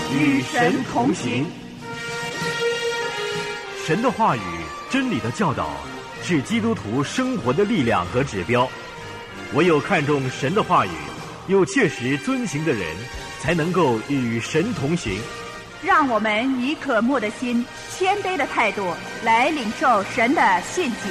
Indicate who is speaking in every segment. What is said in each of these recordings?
Speaker 1: 与神同行。
Speaker 2: 神的话语、真理的教导是基督徒生活的力量和指标。唯有看重神的话语，又切实遵行的人，才能够与神同行。
Speaker 1: 让我们以渴慕的心、谦卑的态度来领受神的信息。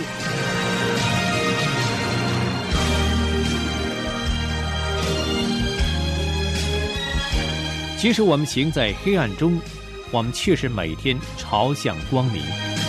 Speaker 3: 即使我们行在黑暗中，我们却是每天朝向光明。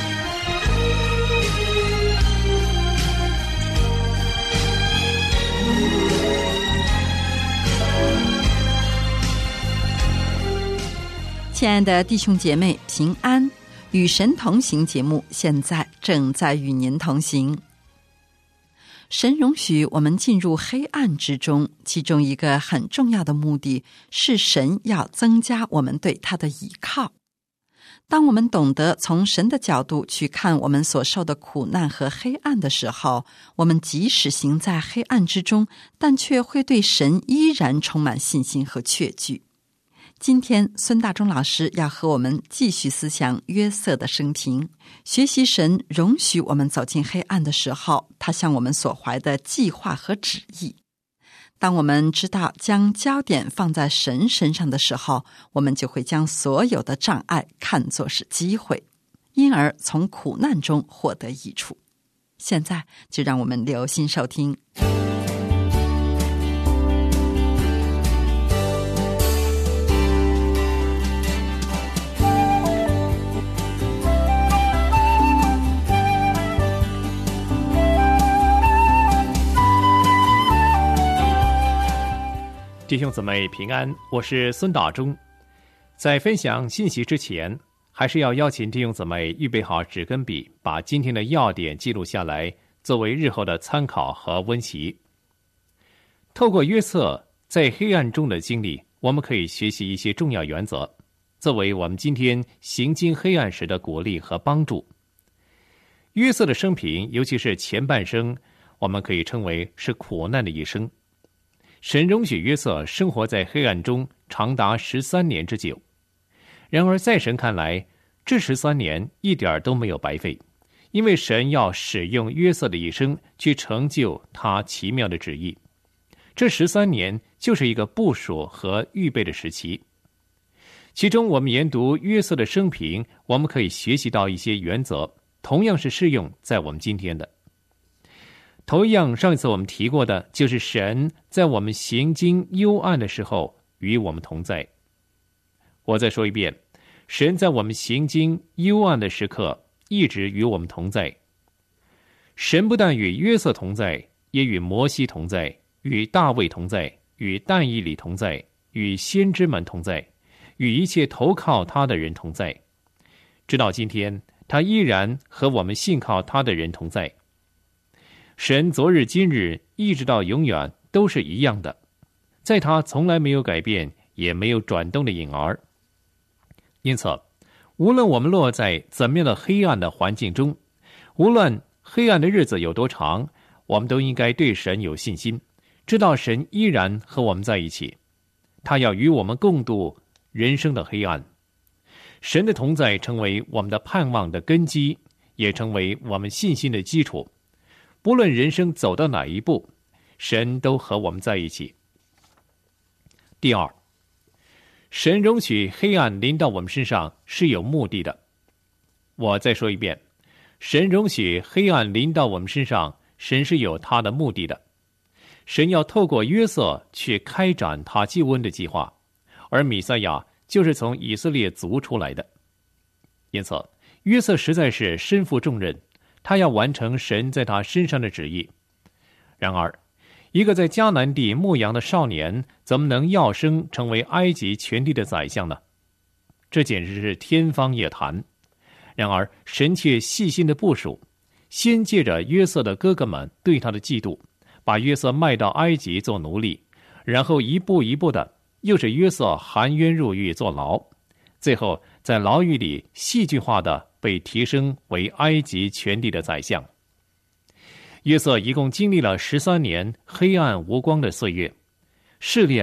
Speaker 4: 亲爱的弟兄姐妹，平安！与神同行节目现在正在与您同行。神容许我们进入黑暗之中，其中一个很重要的目的是神要增加我们对他的依靠。当我们懂得从神的角度去看我们所受的苦难和黑暗的时候，我们即使行在黑暗之中，但却会对神依然充满信心和确据。今天孙大中老师要和我们继续思想约瑟的生平，学习神容许我们走进黑暗的时候，他向我们所怀的计划和旨意。当我们知道将焦点放在神身上的时候，我们就会将所有的障碍看作是机会，因而从苦难中获得益处。现在就让我们留心收听。
Speaker 3: 弟兄姊妹平安，我是孙大中。在分享信息之前，还是要邀请弟兄姊妹预备好纸跟笔，把今天的要点记录下来，作为日后的参考和温习。透过约瑟在黑暗中的经历，我们可以学习一些重要原则，作为我们今天行经黑暗时的鼓励和帮助。约瑟的生平，尤其是前半生，我们可以称为是苦难的一生。神容许约瑟生活在黑暗中长达13年之久，然而在神看来，这13年一点都没有白费，因为神要使用约瑟的一生去成就他奇妙的旨意。这13年就是一个部署和预备的时期。其中我们研读约瑟的生平，我们可以学习到一些原则，同样是适用在我们今天的。头一样，上一次我们提过的，就是神在我们行经幽暗的时候与我们同在。我再说一遍，神在我们行经幽暗的时刻一直与我们同在。神不但与约瑟同在，也与摩西同在，与大卫同在，与但以理同在，与先知们同在，与一切投靠他的人同在。直到今天，他依然和我们信靠他的人同在。神昨日今日一直到永远都是一样的，在他从来没有改变也没有转动的影儿。因此无论我们落在怎么样的黑暗的环境中，无论黑暗的日子有多长，我们都应该对神有信心，知道神依然和我们在一起，他要与我们共度人生的黑暗。神的同在成为我们的盼望的根基，也成为我们信心的基础。不论人生走到哪一步，神都和我们在一起。第二，神容许黑暗临到我们身上是有目的的。我再说一遍，神容许黑暗临到我们身上，神是有他的目的的。神要透过约瑟去开展他救恩的计划，而弥赛亚就是从以色列族出来的。因此约瑟实在是身负重任，他要完成神在他身上的旨意。然而一个在迦南地牧羊的少年，怎么能要升成为埃及全地的宰相呢？这简直是天方夜谭。然而神却细心的部署，先借着约瑟的哥哥们对他的嫉妒，把约瑟卖到埃及做奴隶，然后一步一步的又是约瑟含冤入狱坐牢，最后在牢狱里戏剧化的被提升为埃及全地的宰相。约瑟一共经历了13年黑暗无光的岁月，试炼、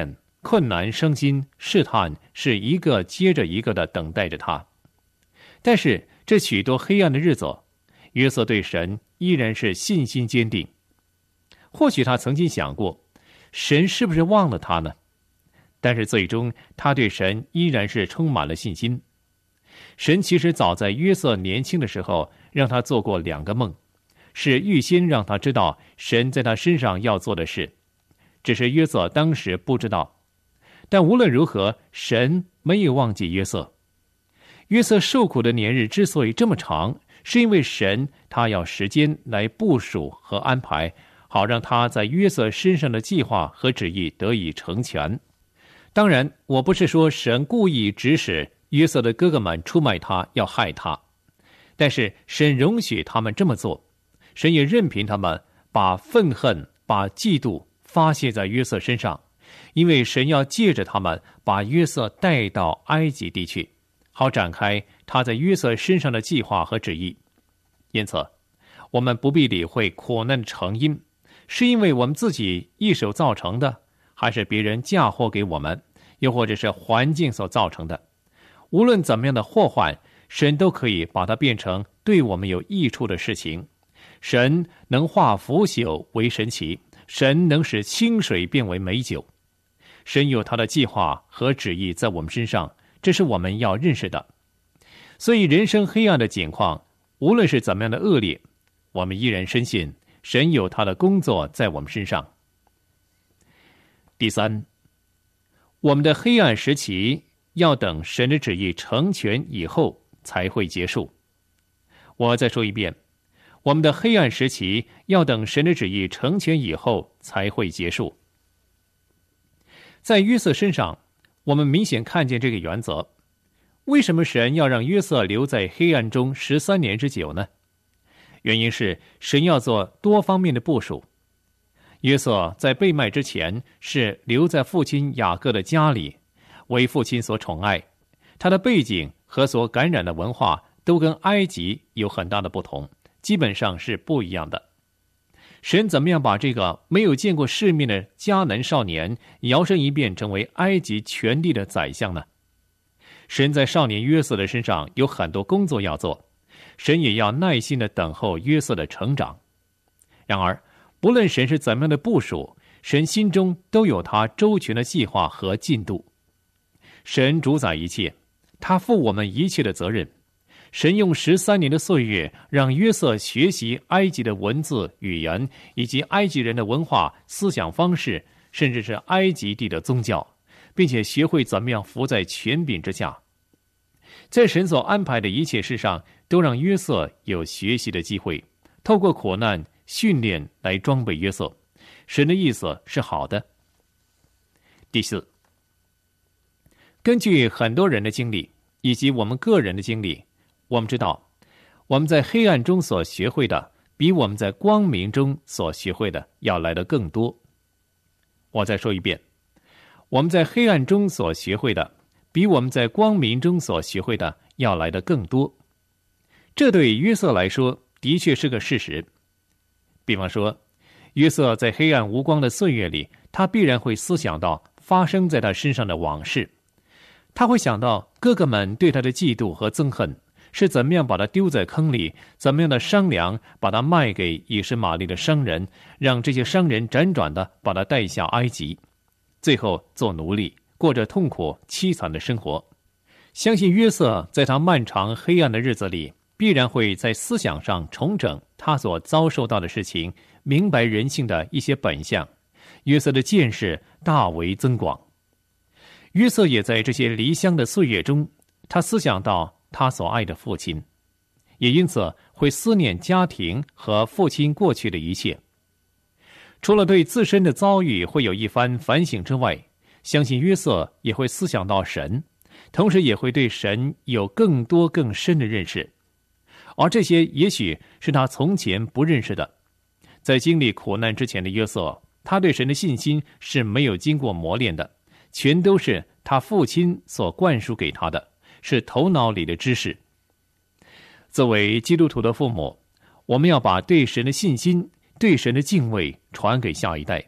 Speaker 3: 困难、伤心、试探是一个接着一个的等待着他。但是这许多黑暗的日子，约瑟对神依然是信心坚定。或许他曾经想过，神是不是忘了他呢？但是最终他对神依然是充满了信心。神其实早在约瑟年轻的时候让他做过2个梦，是预先让他知道神在他身上要做的事，只是约瑟当时不知道。但无论如何，神没有忘记约瑟。约瑟受苦的年日之所以这么长，是因为神他要时间来部署和安排，好让他在约瑟身上的计划和旨意得以成全。当然，我不是说神故意指使约瑟的哥哥们出卖他，要害他，但是神容许他们这么做，神也任凭他们把愤恨、把嫉妒发泄在约瑟身上，因为神要借着他们把约瑟带到埃及地去，好展开他在约瑟身上的计划和旨意。因此，我们不必理会苦难的成因，是因为我们自己一手造成的，还是别人嫁祸给我们，又或者是环境所造成的。无论怎么样的祸患，神都可以把它变成对我们有益处的事情。神能化腐朽为神奇，神能使清水变为美酒。神有他的计划和旨意在我们身上，这是我们要认识的。所以人生黑暗的境况，无论是怎么样的恶劣，我们依然深信神有他的工作在我们身上。第三，我们的黑暗时期要等神的旨意成全以后才会结束。我再说一遍，我们的黑暗时期要等神的旨意成全以后才会结束。在约瑟身上，我们明显看见这个原则。为什么神要让约瑟留在黑暗中13年之久呢？原因是神要做多方面的部署。约瑟在被卖之前是留在父亲雅各的家里，为父亲所宠爱。他的背景和所感染的文化都跟埃及有很大的不同，基本上是不一样的。神怎么样把这个没有见过世面的迦南少年摇身一变成为埃及全地的宰相呢？神在少年约瑟的身上有很多工作要做，神也要耐心地等候约瑟的成长。然而，不论神是怎么样的部署，神心中都有他周全的计划和进度。神主宰一切，他负我们一切的责任。神用13年的岁月，让约瑟学习埃及的文字、语言，以及埃及人的文化、思想方式，甚至是埃及地的宗教，并且学会怎么样服在权柄之下。在神所安排的一切事上，都让约瑟有学习的机会，透过苦难训练来装备约瑟。神的意思是好的。第四，根据很多人的经历以及我们个人的经历，我们知道我们在黑暗中所学会的比我们在光明中所学会的要来得更多。我再说一遍，我们在黑暗中所学会的比我们在光明中所学会的要来得更多。这对约瑟来说的确是个事实。比方说，约瑟在黑暗无光的岁月里，他必然会思想到发生在他身上的往事。他会想到哥哥们对他的嫉妒和憎恨，是怎么样把他丢在坑里，怎么样的商量把他卖给以实玛利的商人，让这些商人辗转的把他带下埃及，最后做奴隶，过着痛苦凄惨的生活。相信约瑟在他漫长黑暗的日子里，必然会在思想上重整他所遭受到的事情，明白人性的一些本相。约瑟的见识大为增广。约瑟也在这些离乡的岁月中，他思想到他所爱的父亲，也因此会思念家庭和父亲过去的一切。除了对自身的遭遇会有一番反省之外，相信约瑟也会思想到神，同时也会对神有更多更深的认识。而这些也许是他从前不认识的。在经历苦难之前的约瑟，他对神的信心是没有经过磨练的，全都是他父亲所灌输给他的，是头脑里的知识。作为基督徒的父母，我们要把对神的信心、对神的敬畏传给下一代，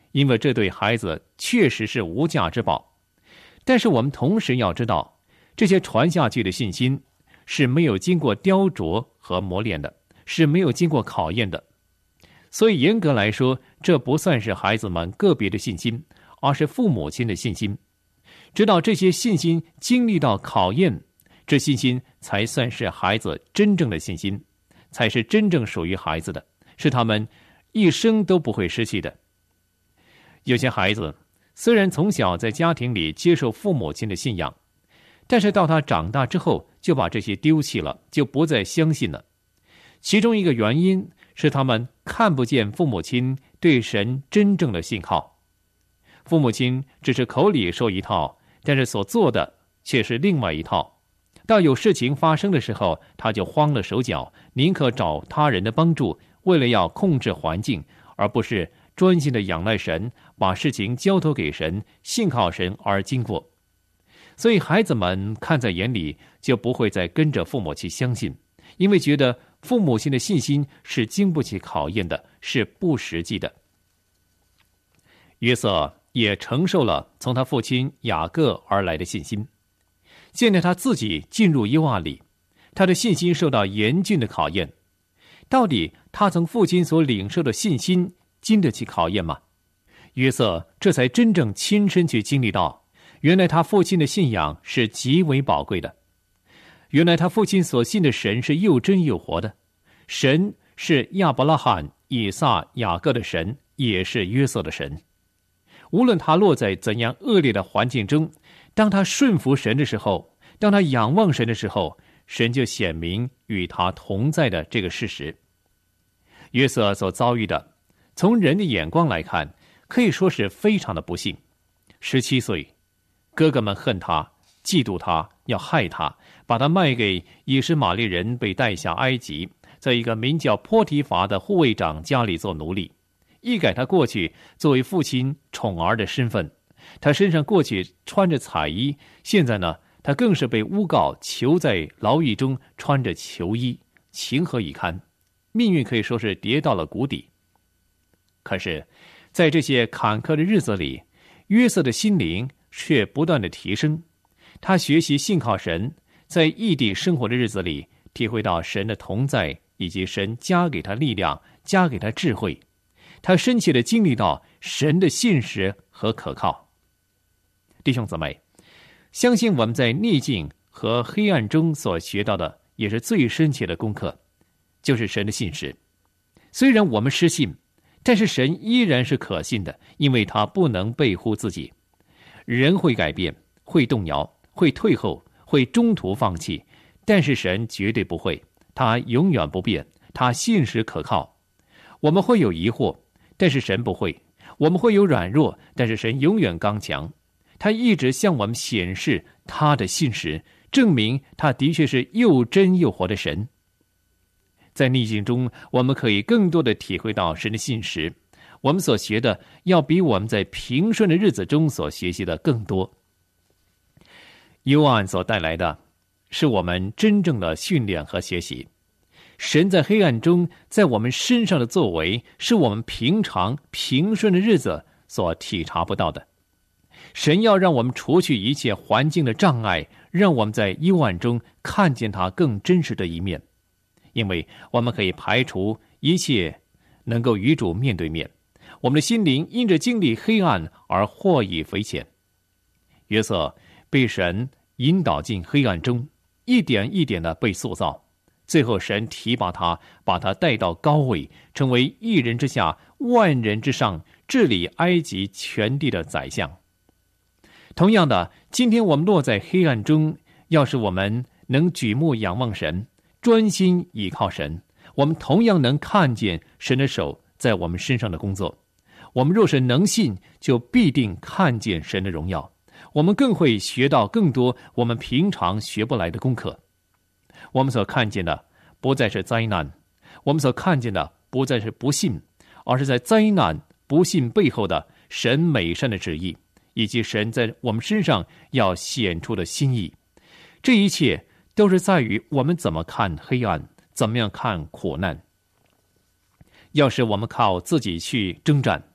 Speaker 3: 因为这对孩子确实是无价之宝。但是我们同时要知道，这些传下去的信心是没有经过雕琢和磨练的，是没有经过考验的。所以严格来说，这不算是孩子们个别的信心，而是父母亲的信心。直到这些信心经历到考验，这信心才算是孩子真正的信心，才是真正属于孩子的，是他们一生都不会失去的。有些孩子虽然从小在家庭里接受父母亲的信仰，但是到他长大之后就把这些丢弃了，就不再相信了。其中一个原因是他们看不见父母亲对神真正的信靠。父母亲只是口里说一套，但是所做的却是另外一套。到有事情发生的时候，他就慌了手脚，宁可找他人的帮助，为了要控制环境，而不是专心的仰赖神，把事情交托给神，信靠神而经过。所以孩子们看在眼里，就不会再跟着父母去相信，因为觉得父母亲的信心是经不起考验的，是不实际的。约瑟也承受了从他父亲雅各而来的信心。现在他自己进入约案里，他的信心受到严峻的考验。到底他从父亲所领受的信心经得起考验吗？约瑟这才真正亲身去经历到，原来他父亲的信仰是极为宝贵的。原来他父亲所信的神是又真又活的，神是亚伯拉罕、以撒、雅各的神，也是约瑟的神。无论他落在怎样恶劣的环境中，当他顺服神的时候，当他仰望神的时候，神就显明与他同在的这个事实。约瑟所遭遇的，从人的眼光来看，可以说是非常的不幸。17岁，哥哥们恨他，嫉妒他，要害他，把他卖给以实玛利人，被带下埃及，在一个名叫波提乏的护卫长家里做奴隶。一改他过去作为父亲宠儿的身份，他身上过去穿着彩衣，现在呢，他更是被诬告囚在牢狱中穿着囚衣，情何以堪，命运可以说是跌到了谷底。可是在这些坎坷的日子里，约瑟的心灵却不断的提升。他学习信靠神，在异地生活的日子里，体会到神的同在，以及神加给他力量，加给他智慧。他深切地经历到神的信实和可靠。弟兄姊妹，相信我们在逆境和黑暗中所学到的，也是最深切的功课，就是神的信实。虽然我们失信，但是神依然是可信的，因为他不能背乎自己。人会改变，会动摇，会退后，会中途放弃，但是神绝对不会，他永远不变，他信实可靠。我们会有疑惑，但是神不会；我们会有软弱，但是神永远刚强。他一直向我们显示他的信实，证明他的确是又真又活的神。在逆境中，我们可以更多的体会到神的信实，我们所学的要比我们在平顺的日子中所学习的更多。幽暗所带来的是我们真正的训练和学习。神在黑暗中在我们身上的作为，是我们平常平顺的日子所体察不到的。神要让我们除去一切环境的障碍，让我们在幽暗中看见他更真实的一面，因为我们可以排除一切能够与主面对面，我们的心灵因着经历黑暗而获益匪浅。约瑟被神引导进黑暗中，一点一点的被塑造，最后神提拔他，把他带到高位，成为一人之下万人之上，治理埃及全地的宰相。同样的，今天我们落在黑暗中，要是我们能举目仰望神，专心倚靠神，我们同样能看见神的手在我们身上的工作。我们若是能信，就必定看见神的荣耀，我们更会学到更多我们平常学不来的功课。我们所看见的不再是灾难，我们所看见的不再是不信，而是在灾难不信背后的神美善的旨意，以及神在我们身上要显出的心意。这一切都是在于我们怎么看黑暗，怎么样看苦难。要是我们靠自己去征战，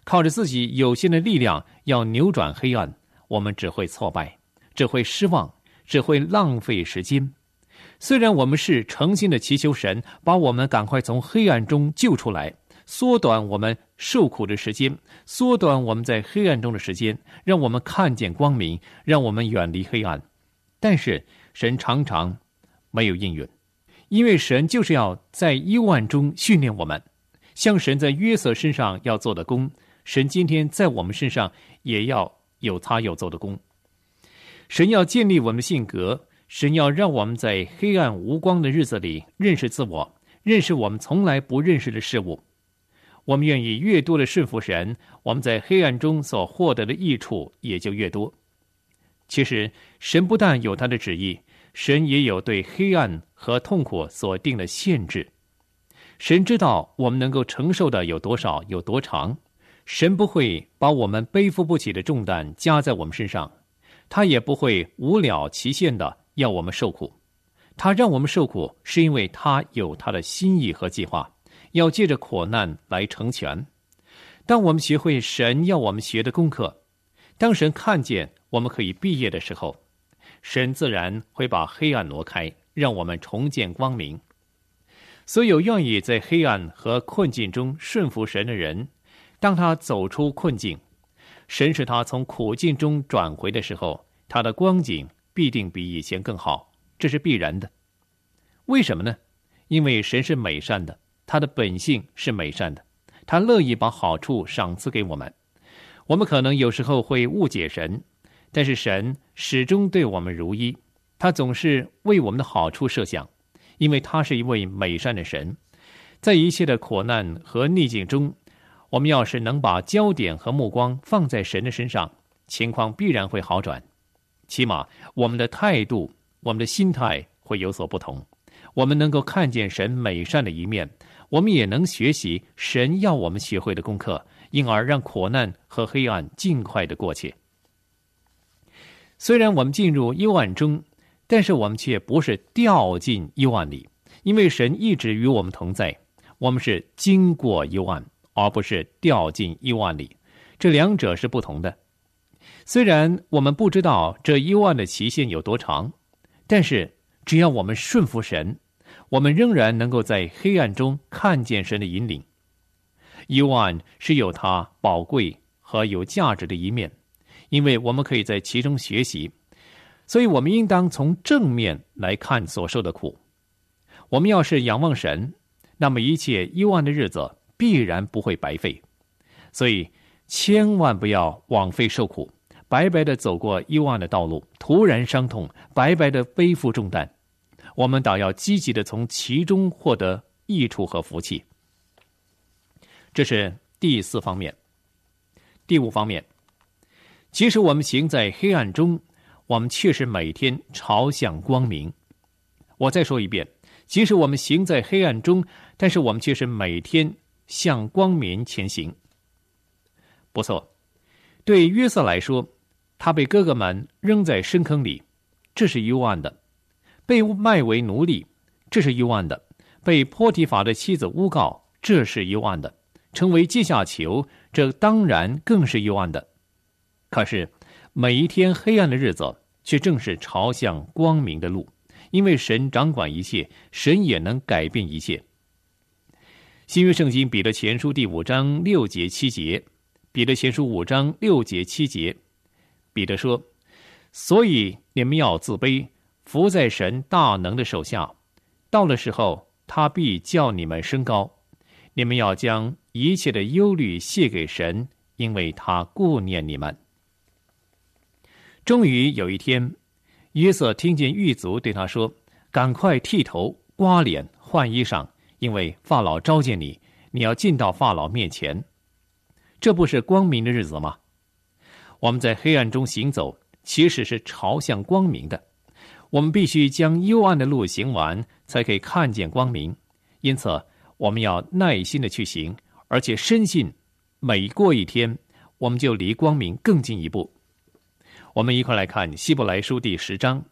Speaker 3: 靠着自己有限的力量要扭转黑暗，我们只会挫败，只会失望，只会浪费时间。虽然我们是诚心的祈求神把我们赶快从黑暗中救出来，缩短我们受苦的时间，缩短我们在黑暗中的时间，让我们看见光明，让我们远离黑暗，但是神常常没有应允，因为神就是要在幽暗中训练我们，像神在约瑟身上要做的工，神今天在我们身上也要有他要做的工。神要建立我们的性格，神要让我们在黑暗无光的日子里认识自我，认识我们从来不认识的事物。我们愿意越多的顺服神，我们在黑暗中所获得的益处也就越多。其实神不但有他的旨意，神也有对黑暗和痛苦所定的限制。神知道我们能够承受的有多少，有多长。神不会把我们背负不起的重担加在我们身上，他也不会无了期限的要我们受苦。他让我们受苦，是因为他有他的心意和计划，要借着苦难来成全。当我们学会神要我们学的功课，当神看见我们可以毕业的时候，神自然会把黑暗挪开，让我们重见光明。所有愿意在黑暗和困境中顺服神的人，当他走出困境，神使他从苦境中转回的时候，他的光景必定比以前更好，这是必然的。为什么呢？因为神是美善的，他的本性是美善的，他乐意把好处赏赐给我们。我们可能有时候会误解神，但是神始终对我们如一，他总是为我们的好处设想，因为他是一位美善的神。在一切的苦难和逆境中，我们要是能把焦点和目光放在神的身上，情况必然会好转。起码我们的态度，我们的心态会有所不同。我们能够看见神美善的一面，我们也能学习神要我们学会的功课，因而让苦难和黑暗尽快的过去。虽然我们进入幽暗中，但是我们却不是掉进幽暗里，因为神一直与我们同在。我们是经过幽暗，而不是掉进幽暗里，这两者是不同的。虽然我们不知道这幽暗的期限有多长，但是只要我们顺服神，我们仍然能够在黑暗中看见神的引领。幽暗是有它宝贵和有价值的一面，因为我们可以在其中学习，所以我们应当从正面来看所受的苦。我们要是仰望神，那么一切幽暗的日子必然不会白费。所以千万不要枉费受苦，白白的走过幽暗的道路，突然伤痛，白白的背负重担。我们倒要积极的从其中获得益处和福气。这是第4方面。第5方面，即使我们行在黑暗中，我们却是每天朝向光明。我再说一遍，即使我们行在黑暗中，但是我们却是每天向光明前行。不错，对约瑟来说，他被哥哥们扔在深坑里，这是幽暗的；被卖为奴隶，这是幽暗的；被波提法的妻子诬告，这是幽暗的；成为阶下囚，这当然更是幽暗的。可是每一天黑暗的日子，却正是朝向光明的路，因为神掌管一切，神也能改变一切。新约圣经彼得前书第5章6节7节，彼得前书5章6节7节，彼得说：所以你们要自卑，伏在神大能的手下，到了时候，他必叫你们升高。你们要将一切的忧虑卸给神，因为他顾念你们。终于有一天，约瑟听见狱卒对他说：赶快剃头、刮脸、换衣裳，因为法老召见你，你要进到法老面前。这不是光明的日子吗？我们在黑暗中行走，其实是朝向光明的。我们必须将幽暗的路行完，才可以看见光明。因此我们要耐心的去行，而且深信每过一天，我们就离光明更进一步。我们一块来看希伯来书第10章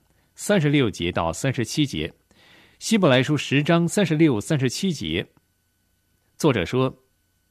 Speaker 3: 36节到37节。希伯来书10章36、37节，作者说：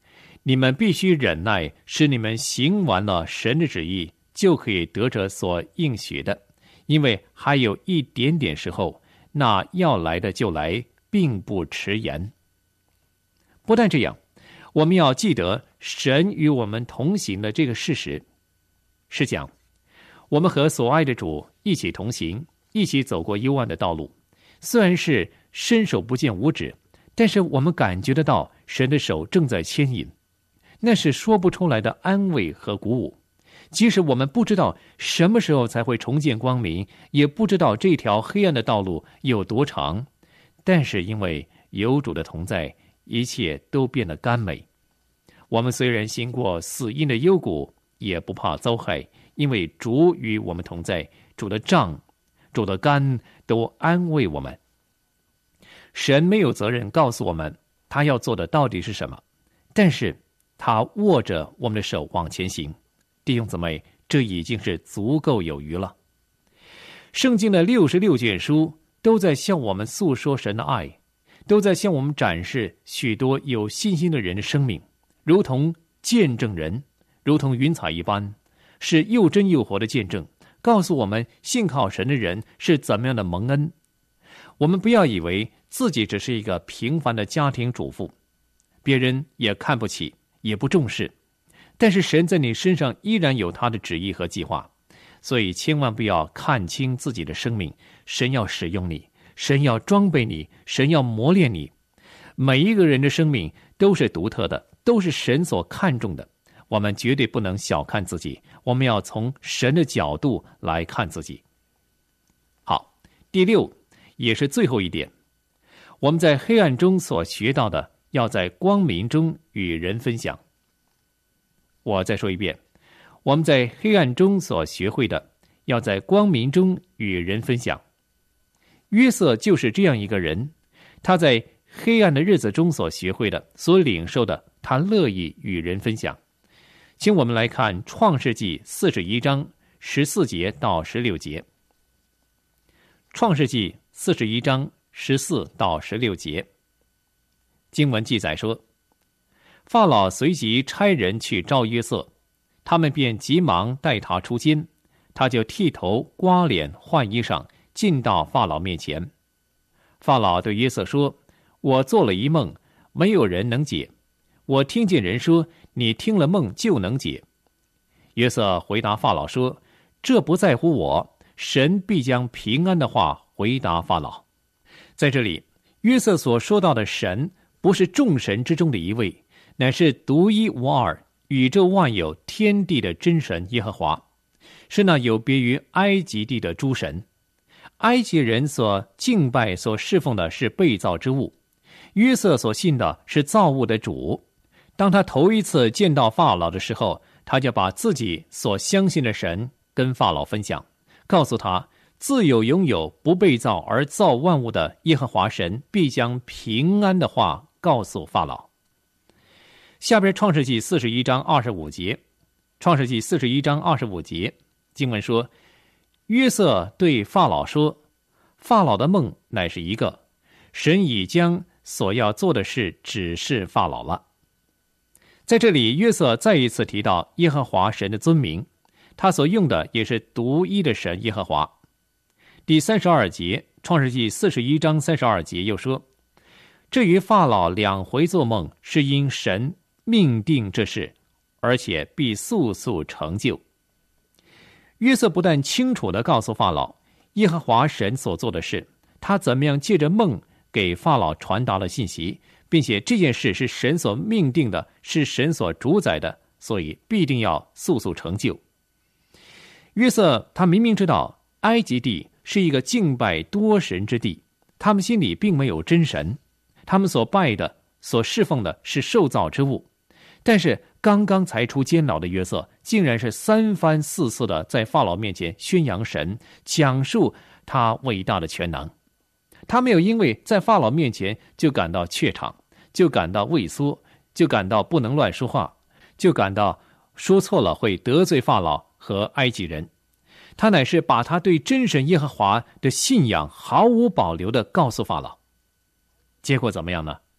Speaker 3: 你们必须忍耐，使你们行完了神的旨意，就可以得着所应许的。因为还有一点点时候，那要来的就来，并不迟延。不但这样，我们要记得神与我们同行的这个事实。是讲，我们和所爱的主一起同行，一起走过幽暗的道路。虽然是伸手不见五指，但是我们感觉得到神的手正在牵引，那是说不出来的安慰和鼓舞。即使我们不知道什么时候才会重见光明，也不知道这条黑暗的道路有多长，但是因为有主的同在，一切都变得甘美。我们虽然行过死荫的幽谷，也不怕遭害，因为主与我们同在，主的杖、主的竿都安慰我们。神没有责任告诉我们他要做的到底是什么，但是他握着我们的手往前行。弟兄姊妹，这已经是足够有余了。圣经的66卷书都在向我们诉说神的爱，都在向我们展示许多有信心的人的生命，如同见证人，如同云彩一般，是又真又活的见证，告诉我们信靠神的人是怎么样的蒙恩。我们不要以为自己只是一个平凡的家庭主妇，别人也看不起，也不重视，但是神在你身上依然有他的旨意和计划，所以千万不要看清自己的生命。神要使用你，神要装备你，神要磨练你。每一个人的生命都是独特的，都是神所看重的。我们绝对不能小看自己，我们要从神的角度来看自己。好，第六也是最后一点，我们在黑暗中所学到的，要在光明中与人分享。我再说一遍，我们在黑暗中所学会的，要在光明中与人分享。约瑟就是这样一个人，他在黑暗的日子中所学会的、所领受的，他乐意与人分享。请我们来看创世纪41章14节到16节。创世纪41章14到16节，经文记载说，法老随即差人去召约瑟，他们便急忙带他出监，他就剃头刮脸换衣裳，进到法老面前。法老对约瑟说，我做了一梦，没有人能解。我听见人说，你听了梦就能解。约瑟回答法老说，这不在乎我，神必将平安的话回答法老。在这里，约瑟所说到的神，不是众神之中的一位，乃是独一无二、宇宙万有天地的真神耶和华，是那有别于埃及地的诸神。埃及人所敬拜、所侍奉的是被造之物，约瑟所信的是造物的主。当他头一次见到法老的时候，他就把自己所相信的神跟法老分享，告诉他自有拥有不被造而造万物的耶和华神必将平安的话告诉法老。下边创世纪41章25节，创世纪41章25节，经文说，约瑟对法老说，法老的梦乃是一个，神已将所要做的事指示法老了。在这里，约瑟再一次提到耶和华神的尊名，他所用的也是独一的神耶和华。第32节，创世纪41章32节又说，至于法老2回做梦，是因神命定这事，而且必速速成就。约瑟不但清楚地告诉法老耶和华神所做的事，他怎么样借着梦给法老传达了信息，并且这件事是神所命定的，是神所主宰的，所以必定要速速成就。约瑟他明明知道埃及地是一个敬拜多神之地，他们心里并没有真神，他们所拜的、所侍奉的是受造之物。但是刚刚才出监牢的约瑟，竟然是3番4次的在法老面前宣扬神，讲述他伟大的全能。他没有因为在法老面前就感到怯场，就感到畏缩，就感到不能乱说话，就感到说错了会得罪法老和埃及人。他乃是把他对真神耶和华的信仰毫无保留地告诉法老。结果怎么样呢？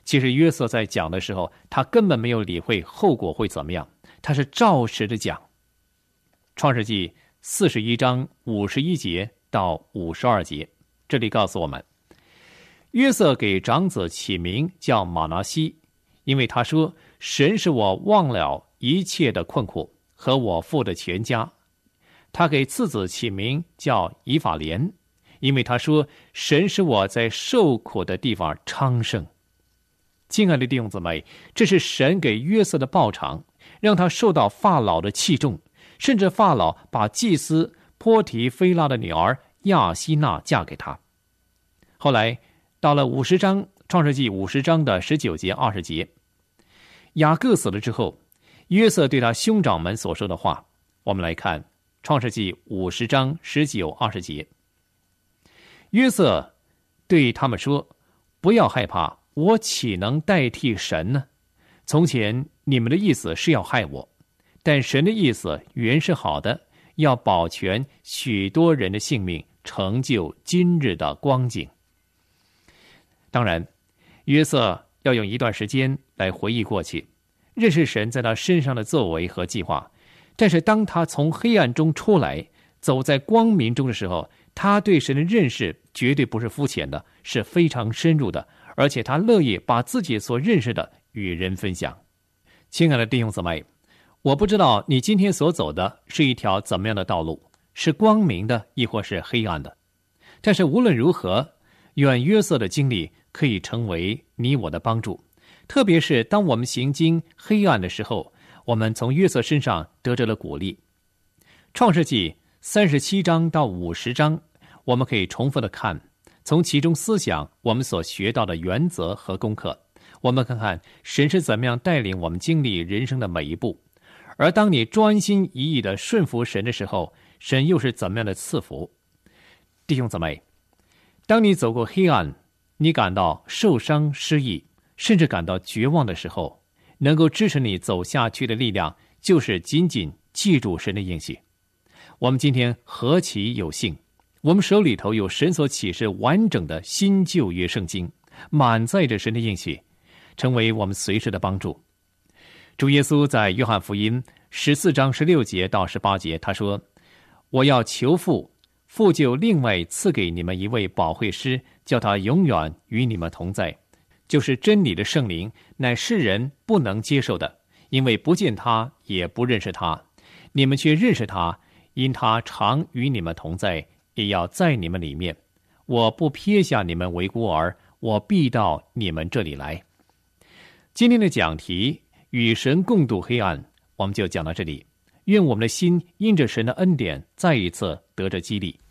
Speaker 3: 其实约瑟在讲的时候，他根本没有理会后果会怎么样，他是照实的讲。创世纪41章51节到52节，这里告诉我们，约瑟给长子起名叫马拿西，因为他说，神使我忘了一切的困苦和我父的全家。他给次子起名叫以法莲，因为他说，神使我在受苦的地方昌盛。亲爱的弟兄姊妹，这是神给约瑟的报偿，让他受到法老的器重，甚至法老把祭司波提菲拉的女儿亚希娜嫁给他。后来到了50章，创世纪50章的19节20节，雅各死了之后，约瑟对他兄长们所说的话，我们来看创世纪50章19、20节。约瑟对他们说，不要害怕，我岂能代替神呢？从前你们的意思是要害我，但神的意思原是好的，要保全许多人的性命，成就今日的光景。当然，约瑟要用一段时间来回忆过去，认识神在他身上的作为和计划。但是当他从黑暗中出来，走在光明中的时候，他对神的认识绝对不是肤浅的，是非常深入的，而且他乐意把自己所认识的与人分享。亲爱的弟兄姊妹，我不知道你今天所走的是一条怎么样的道路，是光明的亦或是黑暗的，但是无论如何，愿约瑟的经历可以成为你我的帮助，特别是当我们行经黑暗的时候，我们从约瑟身上得着了鼓励。创世纪37章到50章，我们可以重复的看，从其中思想我们所学到的原则和功课，我们看看神是怎么样带领我们经历人生的每一步。而当你专心一意的顺服神的时候，神又是怎么样的赐福。弟兄姊妹，当你走过黑暗，你感到受伤失意，甚至感到绝望的时候，能够支持你走下去的力量，就是紧紧记住神的应许。我们今天何其有幸，我们手里头有神所启示完整的新旧约圣经，满载着神的应许，成为我们随时的帮助。主耶稣在约翰福音14章16节到18节，他说，我要求父，父就另外赐给你们一位保惠师，叫他永远与你们同在，就是真理的圣灵，乃世人不能接受的，因为不见他，也不认识他。你们却认识他，因他常与你们同在，也要在你们里面。我不撇下你们为孤儿，我必到你们这里来。今天的讲题，与神共度黑暗，我们就讲到这里。愿我们的心因着神的恩典，再一次得着激励。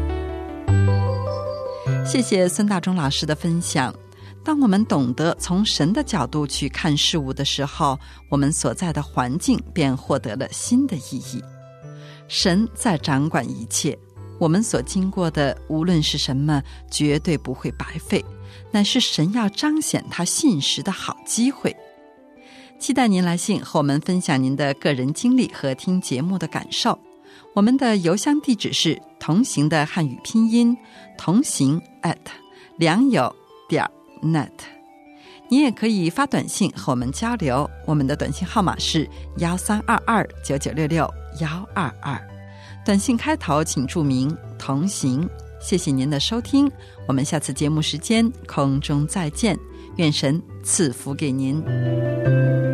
Speaker 4: 谢谢孙大中老师的分享。当我们懂得从神的角度去看事物的时候，我们所在的环境便获得了新的意义。神在掌管一切，我们所经过的无论是什么，绝对不会白费，乃是神要彰显他信实的好机会。期待您来信和我们分享您的个人经历和听节目的感受。我们的邮箱地址是同行的汉语拼音同行良友.net。 你也可以发短信和我们交流，我们的短信号码是132299662122，短信开头请注明同行。谢谢您的收听，我们下次节目时间空中再见，愿神赐福给您。